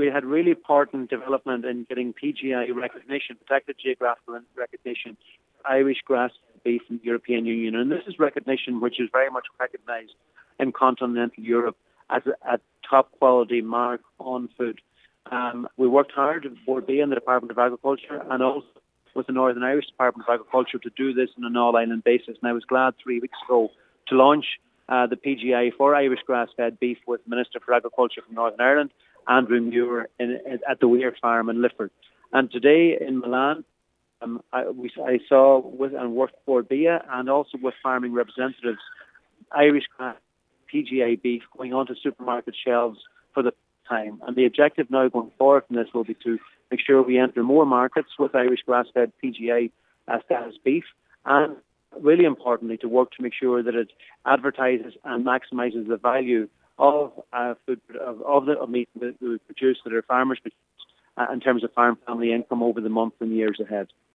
we had really important development in getting PGI recognition, protected geographical recognition, Irish grass beef in the European Union. And this is recognition which is very much recognised in continental Europe as a top quality mark on food. We worked hard with Board B and the Department of Agriculture and also with the Northern Irish Department of Agriculture to do this on an all-island basis. And I was glad 3 weeks ago to launch the PGI for Irish grass-fed beef with Minister for Agriculture from Northern Ireland, Andrew Muir, at the Weir Farm in Lifford. And today in Milan, I saw and worked for BIA and also with farming representatives, Irish grass PGI beef going onto supermarket shelves for the time. And the objective now going forward from this will be to make sure we enter more markets with Irish grass-fed PGI status beef, and really importantly to work to make sure that it advertises and maximises the value of food of meat that we produce, that our farmers produce, in terms of farm family income over the months and years ahead.